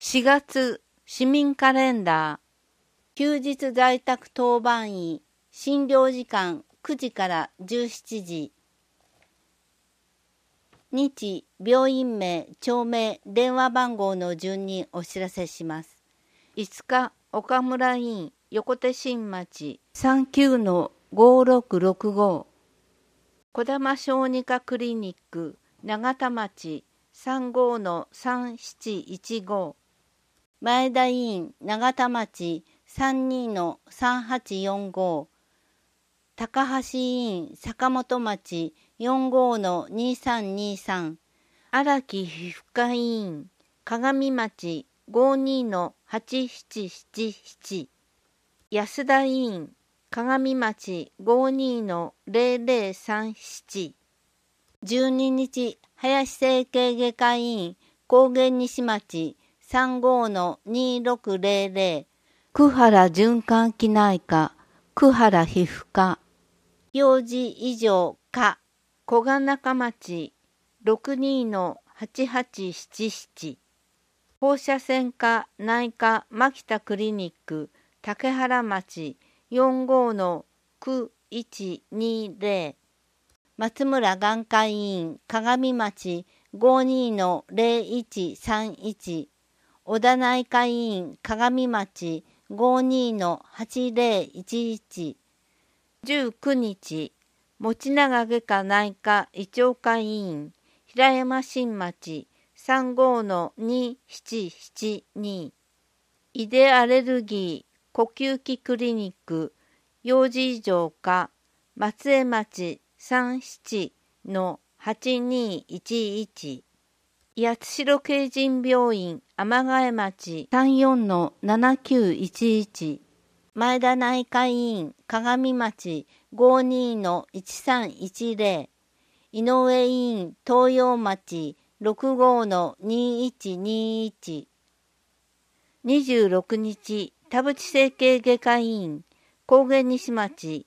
4月市民カレンダー。休日在宅当番医診療時間9時から17時。日病院名、町名、電話番号の順にお知らせします。5日岡村院横手新町 39-5665 児玉小児科クリニック永田町 35-3715 前田医院永田町 32-3845 高橋医院坂本町 45-2323 荒木皮膚科医院鏡町 52-8777 安田医院鏡町 52-0037 12日林整形外科医院高原西町 35-2600 久原循環器内科久原皮膚科幼児以上科小鹿中町 62-8877 放射線科内科牧田クリニック竹原町 45-9120 松村眼科医院鏡町 52-0131 小田内科医院鏡町 52-8011 19日持永外科内科胃腸科医院平山新町 35-2772 胃でアレルギー呼吸器クリニック幼児以上科松江町 37-8211 八代京仁病院天ヶ町 34-7911 前田内科医院鏡町 52-1310 井上医院東洋町 65-2121 26日田淵整形外科医院高原西町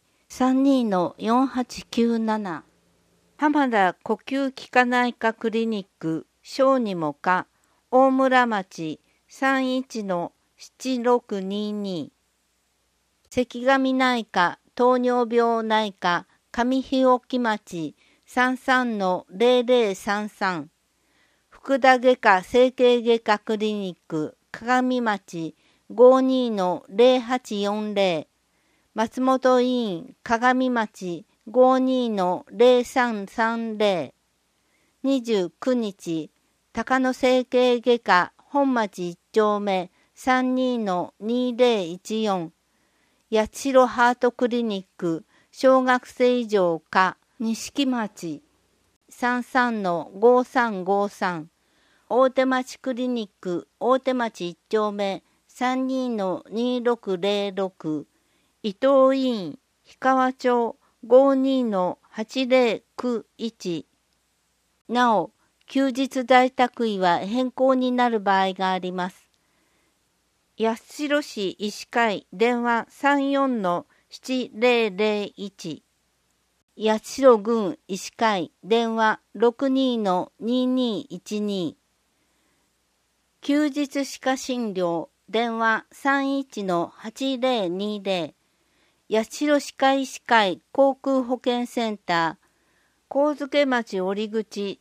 32-4897 浜田呼吸器科内科クリニック小児も科大村町 31-7622 関上内科糖尿病内科上日置町 33-0033 福田外科整形外科クリニック鏡町 52-0840 松本医院鏡町 52-0330 29日高野整形外科本町1丁目 32-2014 八代ハートクリニック小学生以上科錦町 33-5353 大手町クリニック大手町1丁目 32-2606 伊東医院氷川町 52-8091 なお休日在宅医は変更になる場合があります。八代市医師会電話 34-7001 八代郡医師会電話 62-2212 休日歯科診療電話 31-8020 八代歯科医師会航空保健センター上野町折口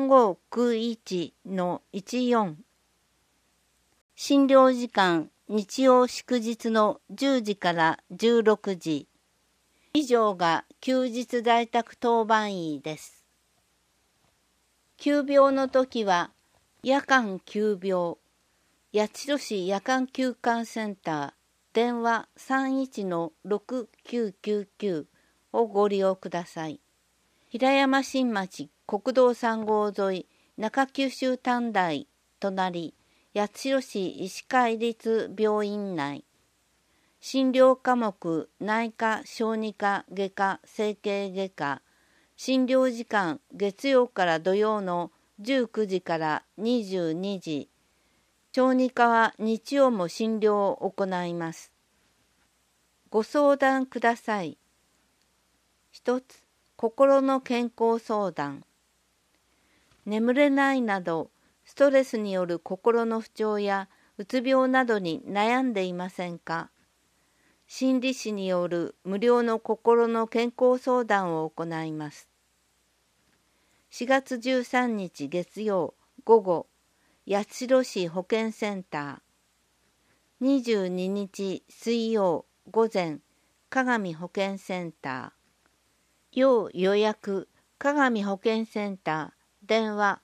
3591-14 診療時間日曜祝日の10時から16時。以上が休日在宅当番医です。急病の時は夜間急病八代市夜間急患センター電話 31-6999 をご利用ください。平山新町国道3号沿い中九州短大隣八代市医師会立病院内診療科目内科小児科外科整形外科診療時間月曜から土曜の19時から22時小児科は日曜も診療を行います。ご相談ください。一つ心の健康相談眠れないなどストレスによる心の不調やうつ病などに悩んでいませんか？心理師による無料の心の健康相談を行います。4月13日月曜午後、八代市保健センター。22日水曜午前、鏡保健センター。要予約、鏡保健センター。電話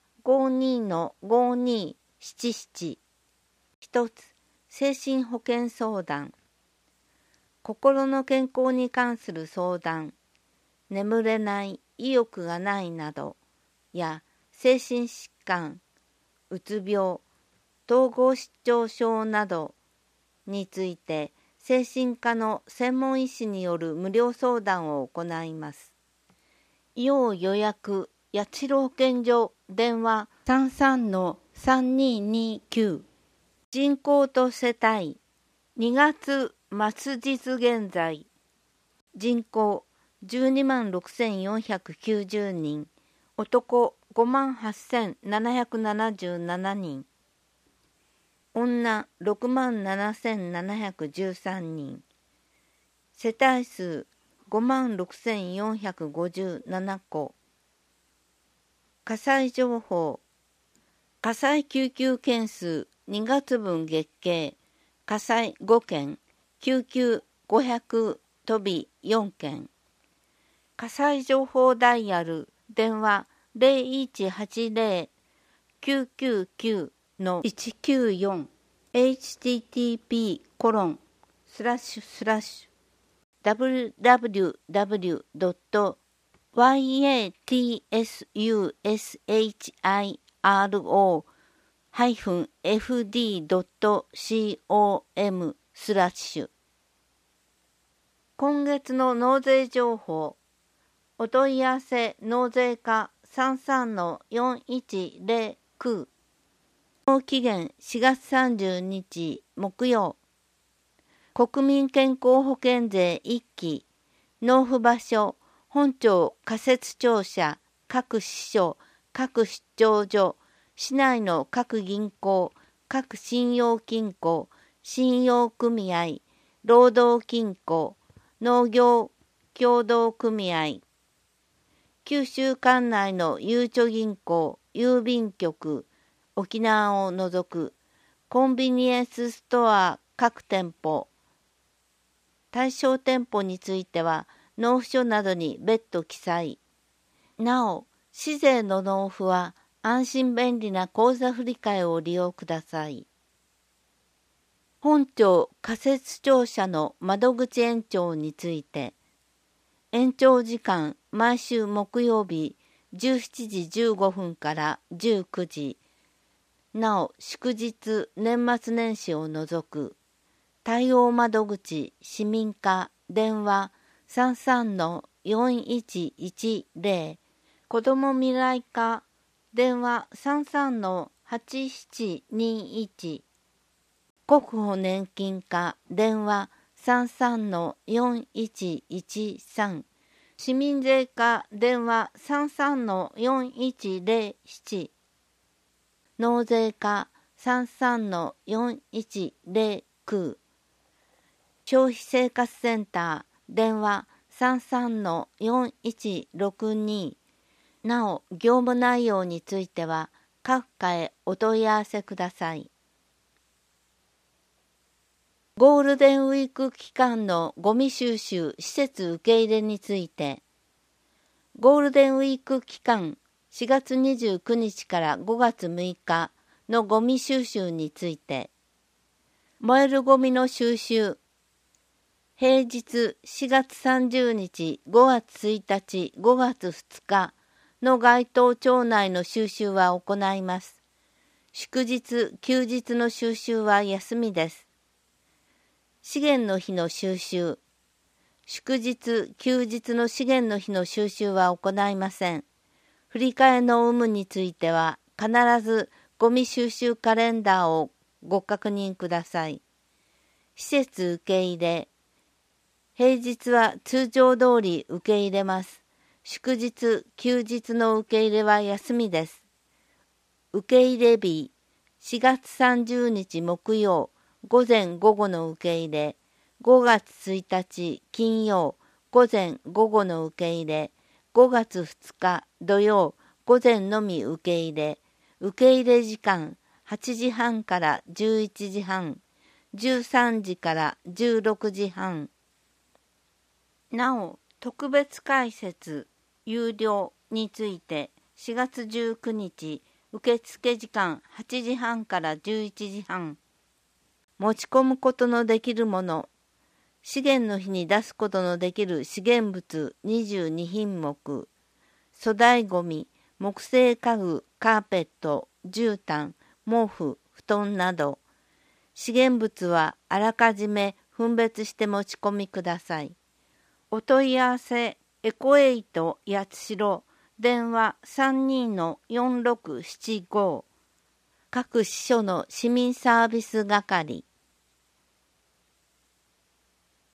52-5277。一つ、精神保健相談。心の健康に関する相談、眠れない、意欲がないなどや精神疾患、うつ病、統合失調症などについて精神科の専門医師による無料相談を行います。要予約、八代保健所電話 33-3229。人口と世帯、2月末日現在、人口126,490人、男58,777人、女67,713人、世帯数56,457戸。火災情報、火災救急件数2月分月経、火災5件、救急500飛び4件。火災情報ダイヤル、電話 0180-999-194 www.yatsuhiro-fd.com/今月の納税情報、お問い合わせ納税課 33-4109。期限4月30日木曜。国民健康保険税1期、納付場所、本庁仮設庁舎、各支所、各出張所、市内の各銀行、各信用金庫、信用組合、労働金庫、農業協同組合、九州管内のゆうちょ銀行、郵便局、沖縄を除く、コンビニエンスストア各店舗、対象店舗については、納付書などに別途記載。なお、市税の納付は安心便利な口座振替を利用ください。本庁仮設庁舎の窓口延長について、延長時間毎週木曜日17時15分から19時、なお祝日年末年始を除く、対応窓口市民課電話 33-4110、子ども未来課電話 33-8721、国保年金課電話 33-4113、市民税課電話 33-4107、納税課 33-4109、消費生活センター電話 33-4162。なお、業務内容については各課へお問い合わせください。ゴールデンウィーク期間のゴミ収集施設受け入れについて、ゴールデンウィーク期間4月29日から5月6日のゴミ収集について、燃えるゴミの収集、平日4月30日、5月1日、5月2日の該当町内の収集は行います。祝日、休日の収集は休みです。資源の日の収集、祝日、休日の資源の日の収集は行いません。振り替えの有無については必ずゴミ収集カレンダーをご確認ください。施設受け入れ、平日は通常通り受け入れます。祝日、休日の受け入れは休みです。受け入れ日、 4月30日木曜午前午後の受け入れ、5月1日金曜午前午後の受け入れ、5月2日土曜午前のみ受け入れ、受け入れ時間8時半から11時半、13時から16時半。なお、特別解説有料について4月19日受付時間8時半から11時半。持ち込むことのできるもの、資源の日に出すことのできる資源物22品目、粗大ごみ、木製家具、カーペット、絨毯、毛布、布団など、資源物はあらかじめ分別して持ち込みください。お問い合わせ、エコエイト八代、電話32-4675、各支所の市民サービス係。